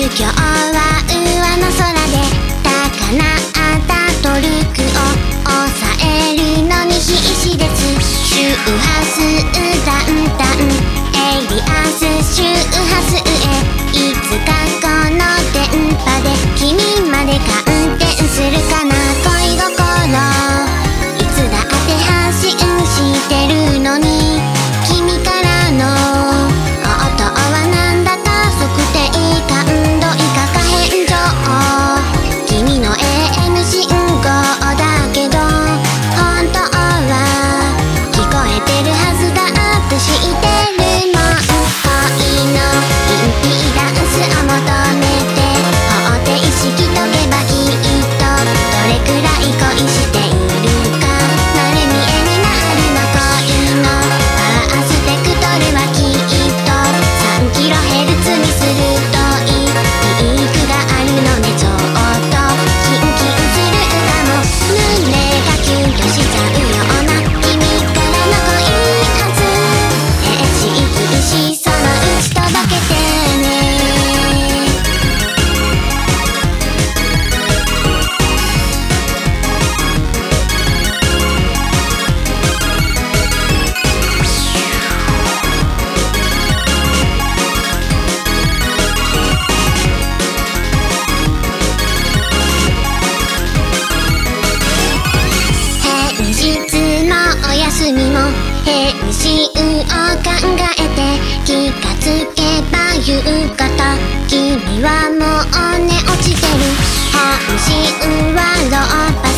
今日は上の空で高鳴ったトルクを抑えるのに必死です。周波数だんだんエリアス周波数へいつかこの電波で君まで感電するかな。恋心いつだって発信してるのに君からの応答はなんだか測定感度以下か返上。君の AM 信号だけど本当は聞こえてるはずだって知ってるもん。恋のインピーダンスを求めて方程式解けばきっとどれくらい恋しているか丸見えになるの。恋のファーステクトルはきっと 3kHz に鋭いピークがあるのね。ちょっとキンキンするかも。胸がキュンとしちゃうような君からの恋圧しいしそのうち届けてね。平日もお休みも返信を考えて気がつけば夕方君はもう寝落ちてる。本心はロー